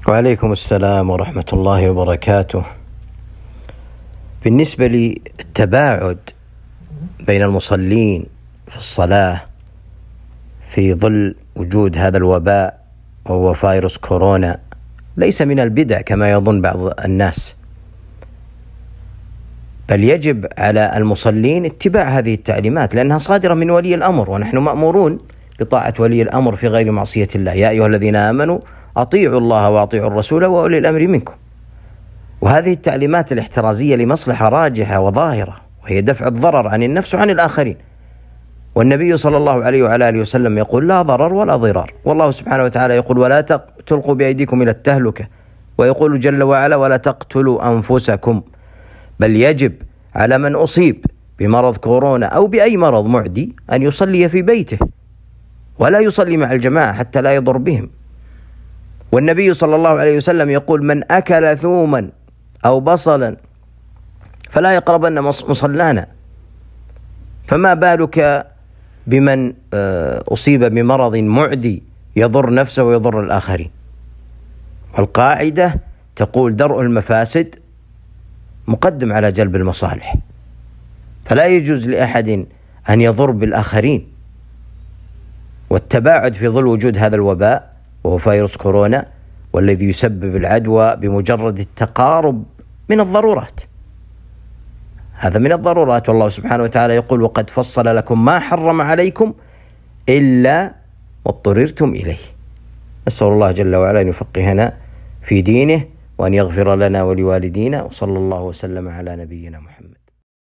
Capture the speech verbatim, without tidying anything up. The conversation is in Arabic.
وعليكم السلام ورحمة الله وبركاته. بالنسبة للتباعد بين المصلين في الصلاة في ظل وجود هذا الوباء وهو فيروس كورونا ليس من البدع كما يظن بعض الناس، بل يجب على المصلين اتباع هذه التعليمات لأنها صادرة من ولي الأمر، ونحن مأمورون بطاعة ولي الأمر في غير معصية الله. يا أيها الذين آمنوا أطيعوا الله وأطيعوا الرسول وأولي الأمر منكم. وهذه التعليمات الاحترازية لمصلحة راجحة وظاهرة، وهي دفع الضرر عن النفس وعن الآخرين. والنبي صلى الله عليه وعلى آله وسلم يقول: لا ضرر ولا ضرار. والله سبحانه وتعالى يقول: ولا تلقوا بأيديكم إلى التهلكة. ويقول جل وعلا: ولا تقتلوا أنفسكم. بل يجب على من أصيب بمرض كورونا أو بأي مرض معدي أن يصلي في بيته ولا يصلي مع الجماعة حتى لا يضر بهم. والنبي صلى الله عليه وسلم يقول: من أكل ثوما أو بصلا فلا يقربن مصلانا. فما بالك بمن أصيب بمرض معدي يضر نفسه ويضر الآخرين؟ والقاعدة تقول: درء المفاسد مقدم على جلب المصالح، فلا يجوز لأحد أن يضر بالآخرين. والتباعد في ظل وجود هذا الوباء وهو فيروس كورونا والذي يسبب العدوى بمجرد التقارب من الضرورات، هذا من الضرورات. والله سبحانه وتعالى يقول: وقد فصل لكم ما حرم عليكم إلا ما اضطررتم إليه. نسأل الله جل وعلا أن يفقهنا في دينه وأن يغفر لنا ولوالدينا، وصلى الله وسلم على نبينا محمد.